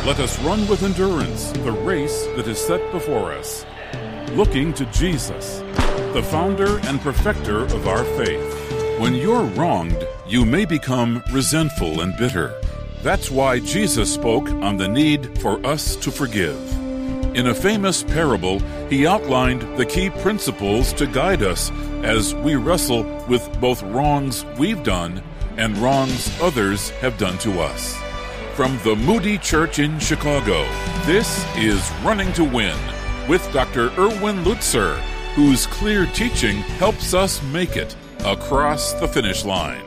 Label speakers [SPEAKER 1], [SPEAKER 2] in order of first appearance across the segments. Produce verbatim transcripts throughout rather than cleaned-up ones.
[SPEAKER 1] Let us run with endurance the race that is set before us, looking to Jesus, the founder and perfecter of our faith. When you're wronged, you may become resentful and bitter. That's why Jesus spoke on the need for us to forgive. In a famous parable, he outlined the key principles to guide us as we wrestle with both wrongs we've done and wrongs others have done to us. From the Moody Church in Chicago, this is Running to Win with Doctor Erwin Lutzer, whose clear teaching helps us make it across the finish line.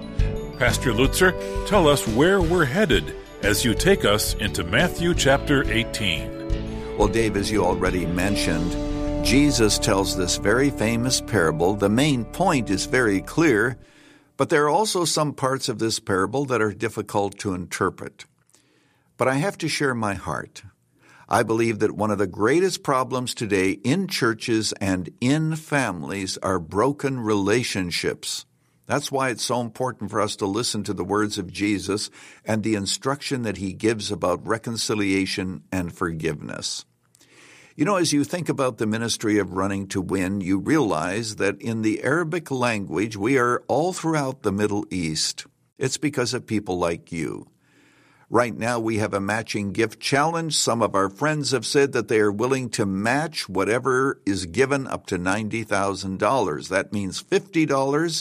[SPEAKER 1] Pastor Lutzer, tell us where we're headed as you take us into Matthew chapter eighteen.
[SPEAKER 2] Well, Dave, as you already mentioned, Jesus tells this very famous parable. The main point is very clear, but there are also some parts of this parable that are difficult to interpret. But I have to share my heart. I believe that one of the greatest problems today in churches and in families are broken relationships. That's why it's so important for us to listen to the words of Jesus and the instruction that he gives about reconciliation and forgiveness. You know, as you think about the ministry of Running to Win, you realize that in the Arabic language, we are all throughout the Middle East. It's because of people like you. Right now, we have a matching gift challenge. Some of our friends have said that they are willing to match whatever is given up to ninety thousand dollars. That means fifty dollars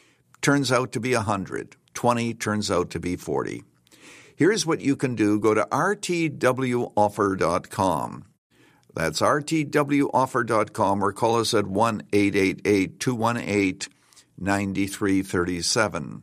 [SPEAKER 2] turns out to be one hundred dollars. twenty dollars turns out to be forty dollars. Here's what you can do. Go to r t w offer dot com. That's r t w offer dot com, or call us at one eight eight eight, two one eight, nine three three seven.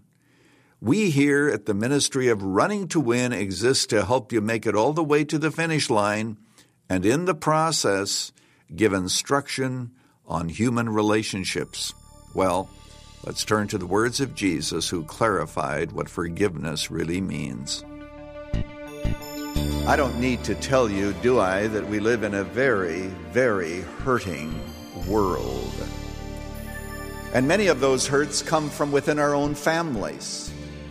[SPEAKER 2] We here at the Ministry of Running to Win exist to help you make it all the way to the finish line, and in the process, give instruction on human relationships. Well, let's turn to the words of Jesus, who clarified what forgiveness really means. I don't need to tell you, do I, that we live in a very, very hurting world. And many of those hurts come from within our own families.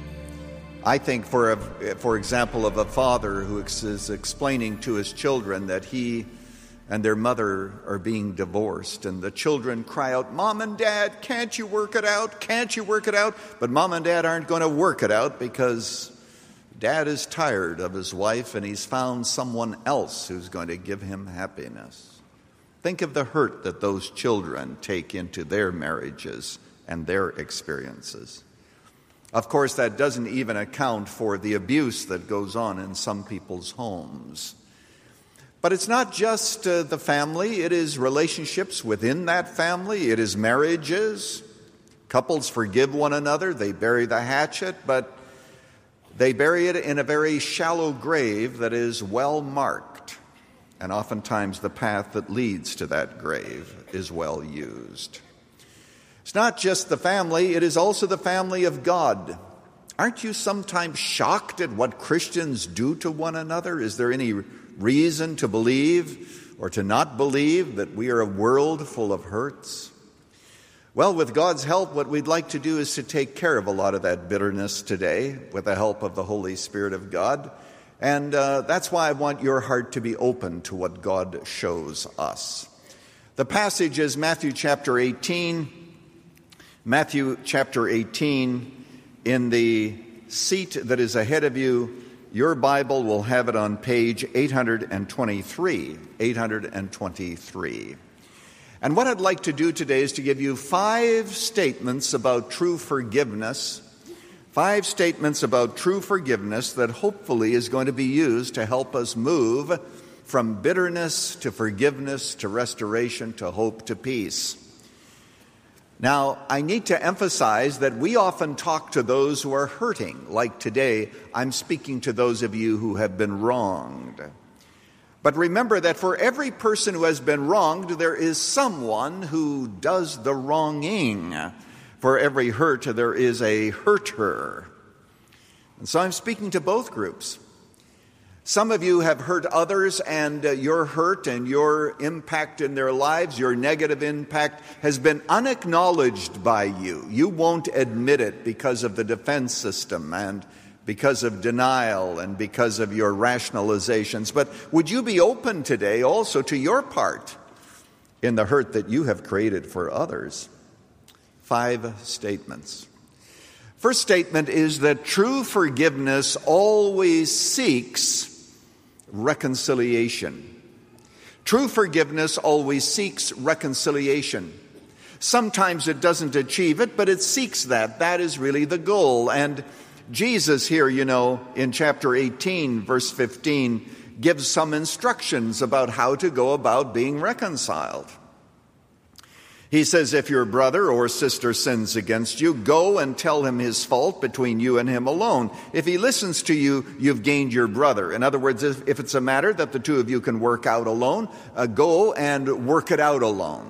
[SPEAKER 2] I think, for a, for example, of a father who is explaining to his children that he and their mother are being divorced, and the children cry out, "Mom and Dad, can't you work it out? Can't you work it out?" But Mom and Dad aren't going to work it out because Dad is tired of his wife and he's found someone else who's going to give him happiness. Think of the hurt that those children take into their marriages and their experiences. Of course, that doesn't even account for the abuse that goes on in some people's homes. But it's not just uh, the family. It is relationships within that family. It is marriages. Couples forgive one another. They bury the hatchet, but they bury it in a very shallow grave that is well marked. And oftentimes the path that leads to that grave is well used. It's not just the family, it is also the family of God. Aren't you sometimes shocked at what Christians do to one another? Is there any reason to believe or to not believe that we are a world full of hurts? Well, with God's help, what we'd like to do is to take care of a lot of that bitterness today with the help of the Holy Spirit of God. And uh, that's why I want your heart to be open to what God shows us. The passage is Matthew chapter eighteen. Matthew chapter eighteen, in the seat that is ahead of you, your Bible will have it on page eight twenty-three. eight twenty-three. And what I'd like to do today is to give you five statements about true forgiveness, five statements about true forgiveness that hopefully is going to be used to help us move from bitterness to forgiveness to restoration to hope to peace. Now, I need to emphasize that we often talk to those who are hurting. Like today, I'm speaking to those of you who have been wronged. But remember that for every person who has been wronged, there is someone who does the wronging. For every hurt, there is a hurter. And so I'm speaking to both groups. Some of you have hurt others, and uh, your hurt and your impact in their lives, your negative impact, has been unacknowledged by you. You won't admit it because of the defense system and because of denial and because of your rationalizations. But would you be open today also to your part in the hurt that you have created for others? Five statements. First statement is that true forgiveness always seeks reconciliation. True forgiveness always seeks reconciliation. Sometimes it doesn't achieve it, but it seeks that. That is really the goal. And Jesus here, you know, in chapter eighteen, verse fifteen, gives some instructions about how to go about being reconciled. He says, if your brother or sister sins against you, go and tell him his fault between you and him alone. If he listens to you, you've gained your brother. In other words, if, if it's a matter that the two of you can work out alone, uh, go and work it out alone.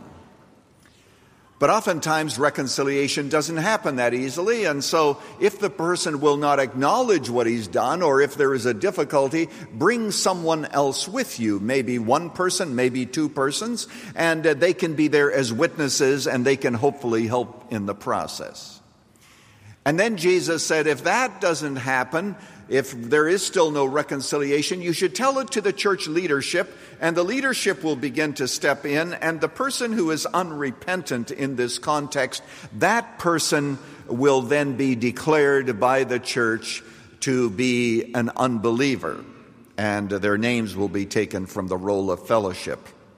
[SPEAKER 2] But oftentimes reconciliation doesn't happen that easily, and so if the person will not acknowledge what he's done, or if there is a difficulty, bring someone else with you, maybe one person, maybe two persons, and uh, they can be there as witnesses, and they can hopefully help in the process. And then Jesus said, if that doesn't happen, if there is still no reconciliation, you should tell it to the church leadership, and the leadership will begin to step in, and the person who is unrepentant in this context, that person will then be declared by the church to be an unbeliever, and their names will be taken from the roll of fellowship.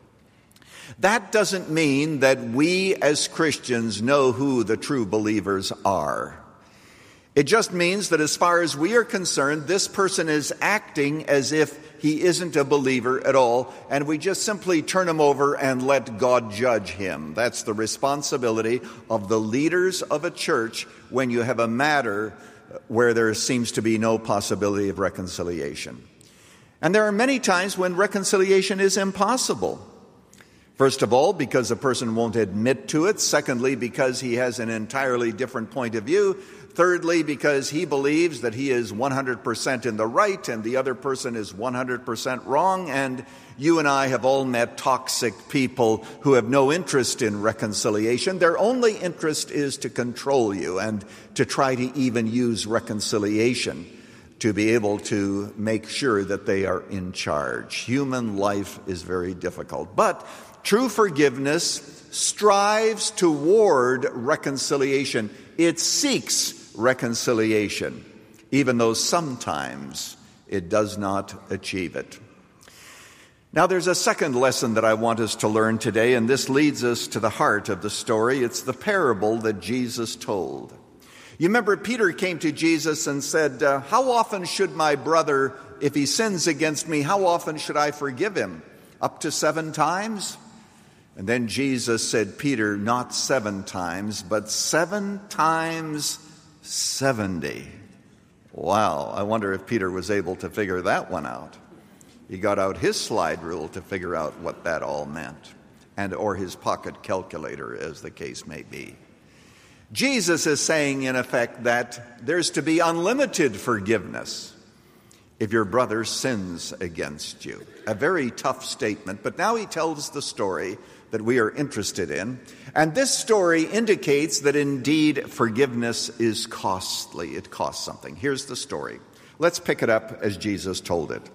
[SPEAKER 2] That doesn't mean that we as Christians know who the true believers are. It just means that as far as we are concerned, this person is acting as if he isn't a believer at all, and we just simply turn him over and let God judge him. That's the responsibility of the leaders of a church when you have a matter where there seems to be no possibility of reconciliation. And there are many times when reconciliation is impossible. First of all, because a person won't admit to it. Secondly, because he has an entirely different point of view. Thirdly, because he believes that he is one hundred percent in the right and the other person is one hundred percent wrong. And you and I have all met toxic people who have no interest in reconciliation. Their only interest is to control you and to try to even use reconciliation to be able to make sure that they are in charge. Human life is very difficult. But true forgiveness strives toward reconciliation. It seeks reconciliation, even though sometimes it does not achieve it. Now, there's a second lesson that I want us to learn today, and this leads us to the heart of the story. It's the parable that Jesus told. You remember Peter came to Jesus and said, uh, how often should my brother, if he sins against me, how often should I forgive him? Up to seven times? And then Jesus said, Peter, not seven times, but seven times seventy. Wow, I wonder if Peter was able to figure that one out. He got out his slide rule to figure out what that all meant, and or his pocket calculator, as the case may be. Jesus is saying, in effect, that there's to be unlimited forgiveness if your brother sins against you. A very tough statement, but now he tells the story that we are interested in. And this story indicates that indeed forgiveness is costly. It costs something. Here's the story. Let's pick it up as Jesus told it.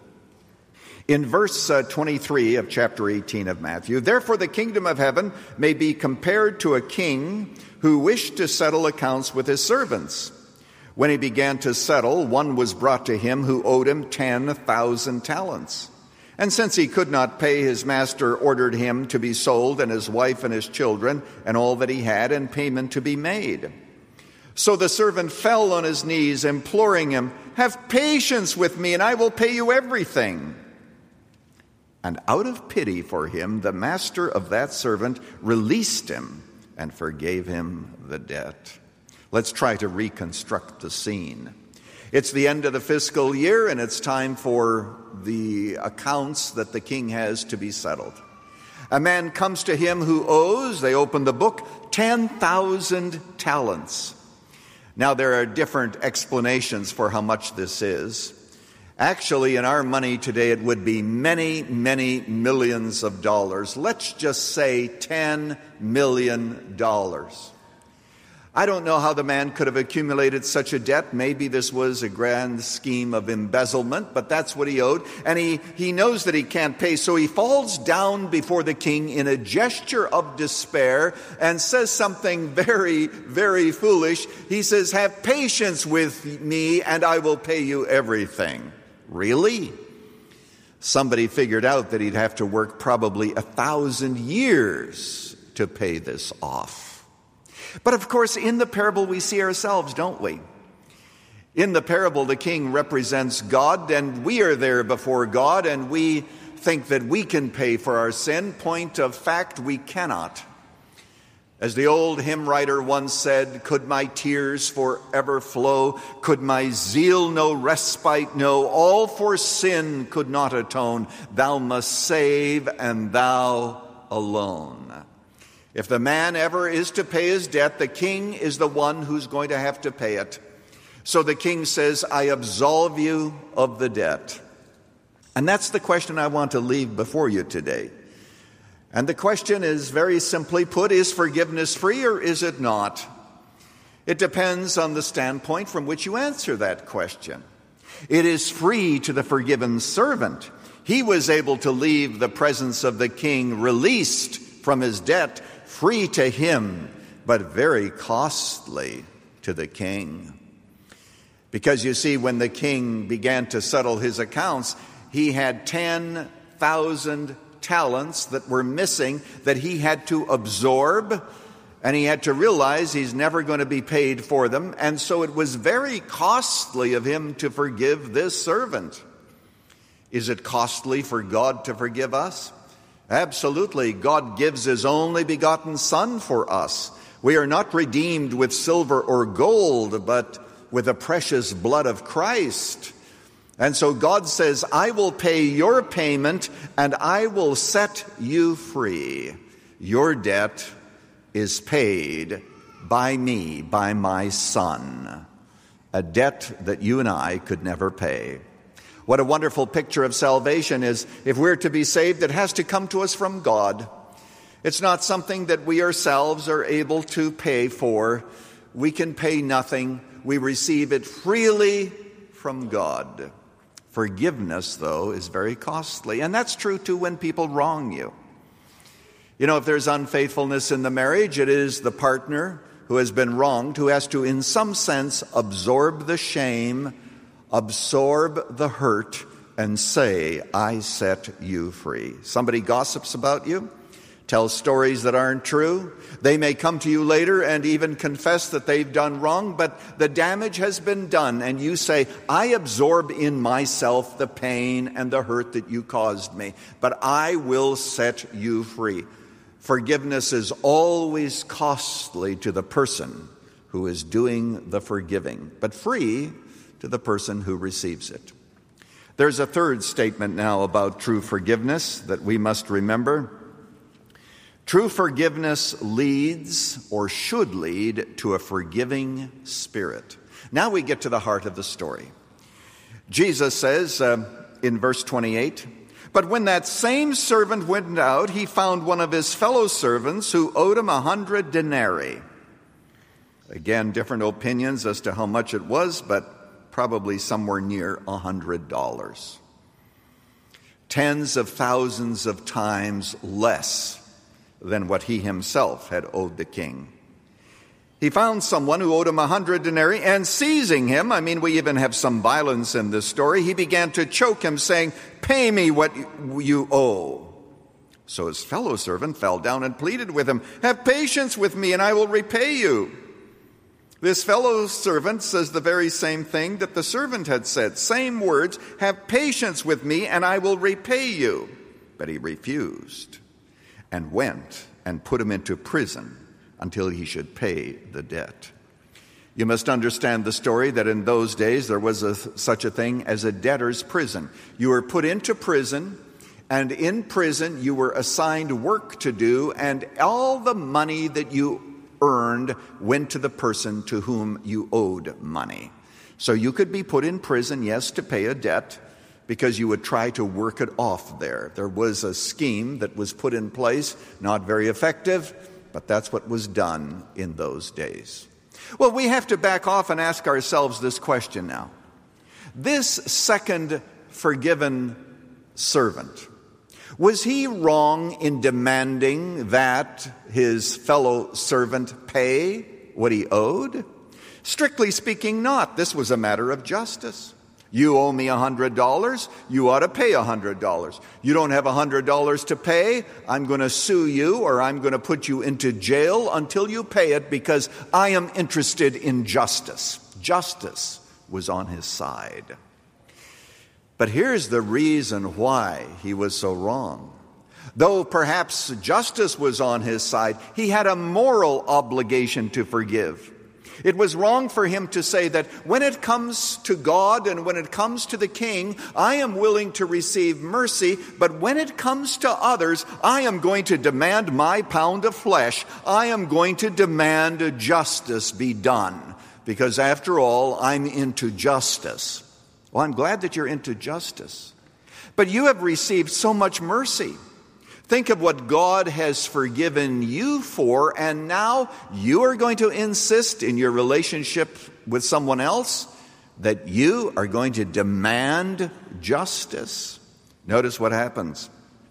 [SPEAKER 2] In verse uh, twenty-three of chapter eighteen of Matthew, therefore the kingdom of heaven may be compared to a king who wished to settle accounts with his servants. When he began to settle, one was brought to him who owed him ten thousand talents. And since he could not pay, his master ordered him to be sold, and his wife and his children, and all that he had, and payment to be made. So the servant fell on his knees, imploring him, have patience with me, and I will pay you everything. And out of pity for him, the master of that servant released him and forgave him the debt. Let's try to reconstruct the scene. It's the end of the fiscal year, and it's time for the accounts that the king has to be settled. A man comes to him who owes, they open the book, ten thousand talents. Now, there are different explanations for how much this is. Actually, in our money today, it would be many, many millions of dollars. Let's just say ten million dollars. I don't know how the man could have accumulated such a debt. Maybe this was a grand scheme of embezzlement, but that's what he owed. And he, he knows that he can't pay, so he falls down before the king in a gesture of despair and says something very, very foolish. He says, "Have patience with me and I will pay you everything." Really? Somebody figured out that he'd have to work probably a thousand years to pay this off. But of course, in the parable we see ourselves, don't we? In the parable, the king represents God, and we are there before God, and we think that we can pay for our sin. Point of fact, we cannot. As the old hymn writer once said, "Could my tears forever flow? Could my zeal no respite know? All for sin could not atone. Thou must save, and thou alone." If the man ever is to pay his debt, the king is the one who's going to have to pay it. So the king says, "I absolve you of the debt." And that's the question I want to leave before you today. And the question is very simply put, is forgiveness free or is it not? It depends on the standpoint from which you answer that question. It is free to the forgiven servant. He was able to leave the presence of the king released from his debt, free to him, but very costly to the king. Because you see, when the king began to settle his accounts, he had ten thousand talents that were missing that he had to absorb, and he had to realize he's never going to be paid for them. And so it was very costly of him to forgive this servant. Is it costly for God to forgive us? Absolutely. God gives his only begotten Son for us. We are not redeemed with silver or gold, but with the precious blood of Christ. And so God says, "I will pay your payment and I will set you free." Your debt is paid by me, by my Son, a debt that you and I could never pay. What a wonderful picture of salvation is. If we're to be saved, it has to come to us from God. It's not something that we ourselves are able to pay for. We can pay nothing. We receive it freely from God. Forgiveness, though, is very costly. And that's true, too, when people wrong you. You know, if there's unfaithfulness in the marriage, it is the partner who has been wronged who has to, in some sense, absorb the shame, absorb the hurt, and say, "I set you free." Somebody gossips about you, tells stories that aren't true. They may come to you later and even confess that they've done wrong, but the damage has been done, and you say, "I absorb in myself the pain and the hurt that you caused me, but I will set you free." Forgiveness is always costly to the person who is doing the forgiving, but free to the person who receives it. There's a third statement now about true forgiveness that we must remember. True forgiveness leads, or should lead, to a forgiving spirit. Now we get to the heart of the story. Jesus says uh, in verse twenty-eight, "But when that same servant went out, he found one of his fellow servants who owed him a hundred denarii." Again, different opinions as to how much it was, but probably somewhere near a hundred dollars. Tens of thousands of times less than what he himself had owed the king. He found someone who owed him a hundred denarii, and seizing him, I mean, we even have some violence in this story, he began to choke him, saying, "Pay me what you owe." So his fellow servant fell down and pleaded with him, "Have patience with me, and I will repay you." This fellow servant says the very same thing that the servant had said. Same words, "Have patience with me, and I will repay you." But he refused and went and put him into prison until he should pay the debt. You must understand the story that in those days there was a, such a thing as a debtor's prison. You were put into prison, and in prison you were assigned work to do, and all the money that you earned went to the person to whom you owed money. So you could be put in prison, yes, to pay a debt, because you would try to work it off there. There was a scheme that was put in place, not very effective, but that's what was done in those days. Well, we have to back off and ask ourselves this question now. This second forgiven servant, was he wrong in demanding that his fellow servant pay what he owed? Strictly speaking, not. This was a matter of justice. You owe me one hundred dollars, you ought to pay one hundred dollars. You don't have one hundred dollars to pay, I'm going to sue you or I'm going to put you into jail until you pay it because I am interested in justice. Justice was on his side. But here's the reason why he was so wrong. Though perhaps justice was on his side, he had a moral obligation to forgive. It was wrong for him to say that when it comes to God and when it comes to the king, I am willing to receive mercy, but when it comes to others, I am going to demand my pound of flesh. I am going to demand justice be done, because after all, I'm into justice. Well, I'm glad that you're into justice, but you have received so much mercy. Think of what God has forgiven you for, and now you are going to insist in your relationship with someone else that you are going to demand justice. Notice what happens.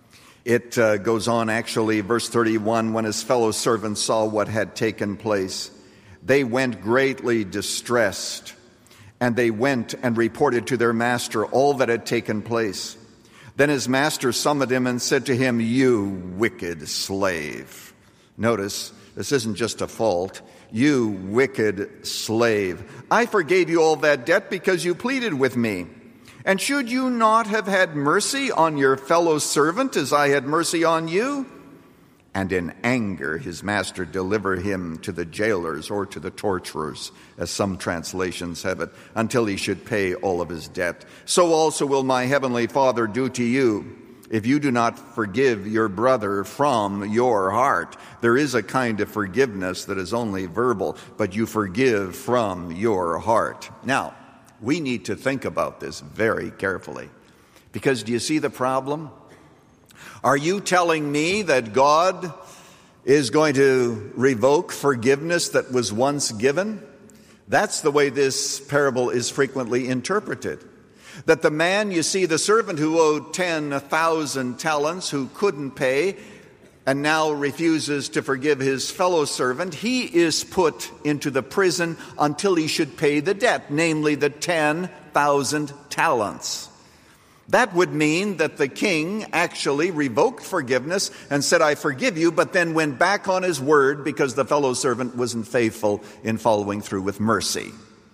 [SPEAKER 2] It uh, goes on actually, verse thirty-one, when his fellow servants saw what had taken place, they went greatly distressed, and they went and reported to their master all that had taken place. Then his master summoned him and said to him, "You wicked slave." Notice, this isn't just a fault. "You wicked slave. I forgave you all that debt because you pleaded with me. And should you not have had mercy on your fellow servant as I had mercy on you?" And in anger his master delivered him to the jailers or to the torturers, as some translations have it, until he should pay all of his debt. So also will my heavenly Father do to you, if you do not forgive your brother from your heart. There is a kind of forgiveness that is only verbal, but you forgive from your heart. Now, we need to think about this very carefully, because do you see the problem? Are you telling me that God is going to revoke forgiveness that was once given? That's the way this parable is frequently interpreted. That the man, you see, the servant who owed ten thousand talents, who couldn't pay, and now refuses to forgive his fellow servant, he is put into the prison until he should pay the debt, namely the ten thousand talents. That would mean that the king actually revoked forgiveness and said, "I forgive you," but then went back on his word because the fellow servant wasn't faithful in following through with mercy.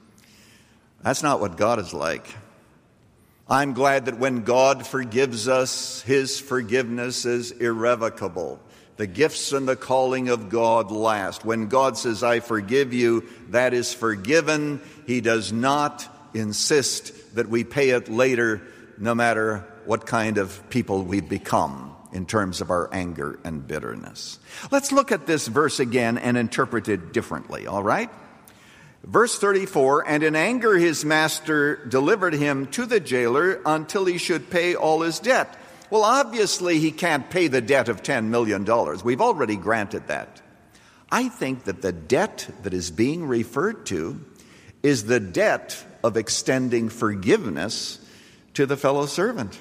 [SPEAKER 2] That's not what God is like. I'm glad that when God forgives us, his forgiveness is irrevocable. The gifts and the calling of God last. When God says, "I forgive you," that is forgiven. He does not insist that we pay it later, no matter what kind of people we've become in terms of our anger and bitterness. Let's look at this verse again and interpret it differently, all right? Verse thirty-four, and in anger his master delivered him to the jailer until he should pay all his debt. Well, obviously he can't pay the debt of ten million dollars. We've already granted that. I think that the debt that is being referred to is the debt of extending forgiveness to the fellow servant.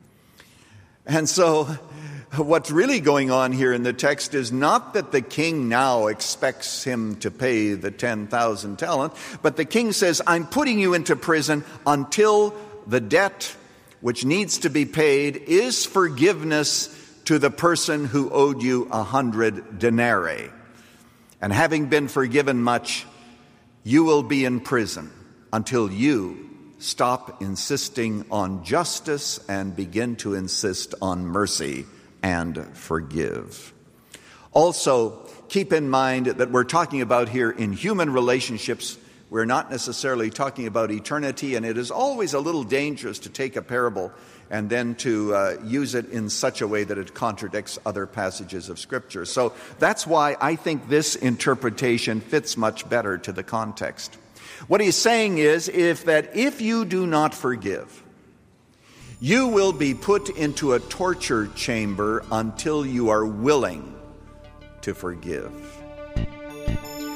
[SPEAKER 2] And so what's really going on here in the text is not that the king now expects him to pay the ten thousand talents, but the king says, "I'm putting you into prison until the debt which needs to be paid is forgiveness to the person who owed you a hundred denarii. And having been forgiven much, you will be in prison until you stop insisting on justice and begin to insist on mercy and forgive." Also, keep in mind that we're talking about here in human relationships. We're not necessarily talking about eternity, and it is always a little dangerous to take a parable and then to uh, use it in such a way that it contradicts other passages of Scripture. So that's why I think this interpretation fits much better to the context. What he's saying is if that if you do not forgive, you will be put into a torture chamber until you are willing to forgive.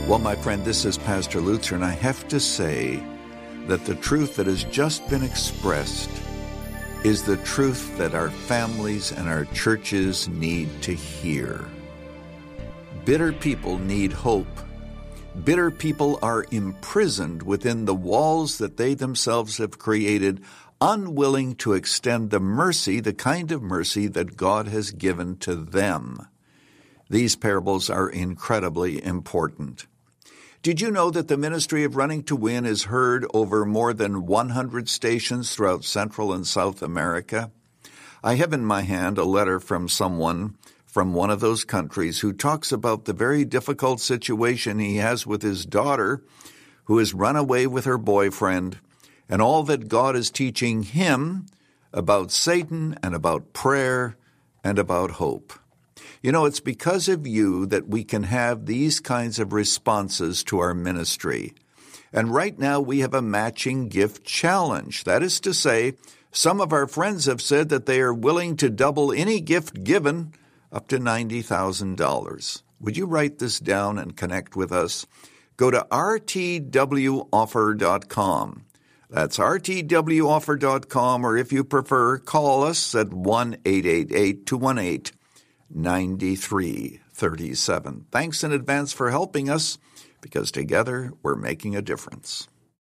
[SPEAKER 2] Well, my friend, this is Pastor Lutzer, and I have to say that the truth that has just been expressed is the truth that our families and our churches need to hear. Bitter people need hope. Bitter people are imprisoned within the walls that they themselves have created, unwilling to extend the mercy, the kind of mercy that God has given to them. These parables are incredibly important. Did you know that the ministry of Running to Win is heard over more than one hundred stations throughout Central and South America? I have in my hand a letter from someone from one of those countries who talks about the very difficult situation he has with his daughter, who has run away with her boyfriend, and all that God is teaching him about Satan and about prayer and about hope. You know, it's because of you that we can have these kinds of responses to our ministry. And right now we have a matching gift challenge. That is to say, some of our friends have said that they are willing to double any gift given up to ninety thousand dollars. Would you write this down and connect with us? Go to r t w offer dot com. That's r t w offer dot com, or if you prefer, call us at one eight eight eight, two one eight, nine three three seven. Thanks in advance for helping us, because together we're making a difference.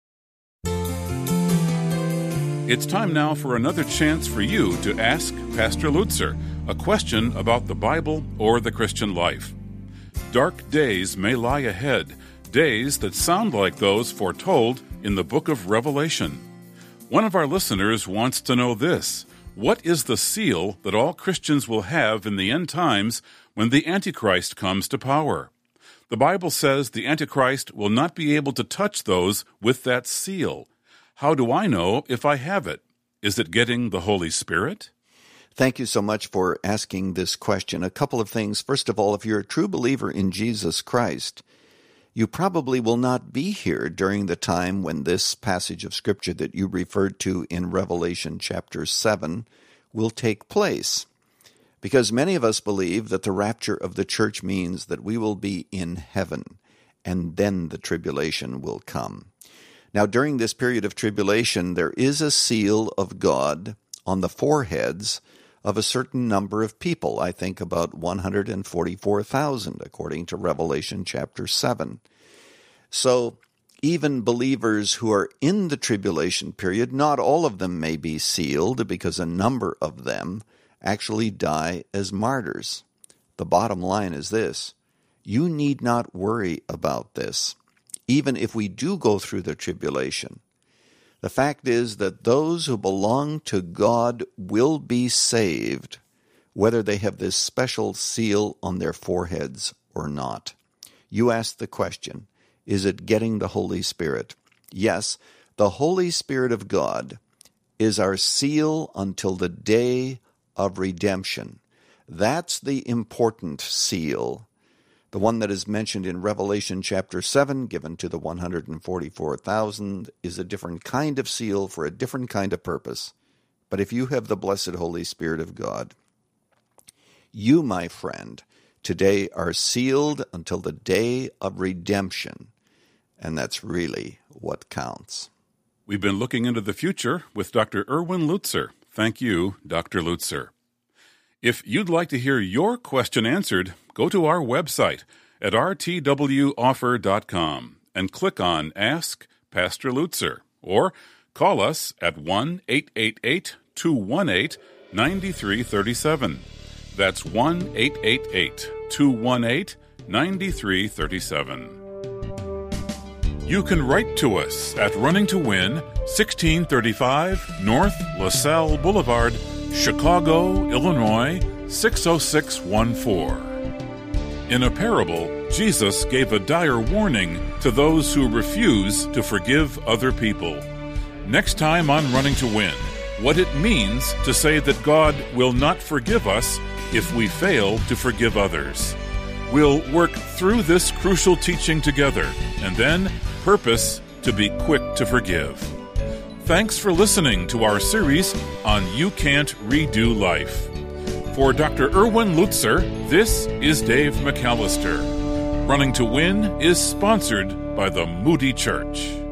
[SPEAKER 1] It's time now for another chance for you to ask Pastor Lutzer a question about the Bible or the Christian life. Dark days may lie ahead, days that sound like those foretold in the book of Revelation. One of our listeners wants to know this: what is the seal that all Christians will have in the end times when the Antichrist comes to power? The Bible says the Antichrist will not be able to touch those with that seal. How do I know if I have it? Is it getting the Holy Spirit?
[SPEAKER 2] Thank you so much for asking this question. A couple of things. First of all, if you're a true believer in Jesus Christ, you probably will not be here during the time when this passage of Scripture that you referred to in Revelation chapter seven will take place. Because many of us believe that the rapture of the church means that we will be in heaven, and then the tribulation will come. Now, during this period of tribulation, there is a seal of God on the foreheads of a certain number of people. I think about one hundred forty-four thousand, according to Revelation chapter seven. So even believers who are in the tribulation period, not all of them may be sealed, because a number of them actually die as martyrs. The bottom line is this: you need not worry about this, even if we do go through the tribulation. The fact is that those who belong to God will be saved, whether they have this special seal on their foreheads or not. You asked the question, is it getting the Holy Spirit? Yes, the Holy Spirit of God is our seal until the day of redemption. That's the important seal. The one that is mentioned in Revelation chapter seven, given to the one hundred forty-four thousand, is a different kind of seal for a different kind of purpose. But if you have the blessed Holy Spirit of God, you, my friend, today are sealed until the day of redemption. And that's really what counts.
[SPEAKER 1] We've been looking into the future with Doctor Erwin Lutzer. Thank you, Doctor Lutzer. If you'd like to hear your question answered, go to our website at r t w offer dot com and click on Ask Pastor Lutzer, or call us at one eight eight eight, two one eight, nine three three seven. That's one eight eight eight, two one eight, nine three three seven. You can write to us at Running to Win, sixteen thirty-five North LaSalle Boulevard, Chicago, Illinois, six oh six one four. In a parable, Jesus gave a dire warning to those who refuse to forgive other people. Next time on Running to Win, what it means to say that God will not forgive us if we fail to forgive others. We'll work through this crucial teaching together, and then purpose to be quick to forgive. Thanks for listening to our series on You Can't Redo Life. For Doctor Erwin Lutzer, this is Dave McAllister. Running to Win is sponsored by the Moody Church.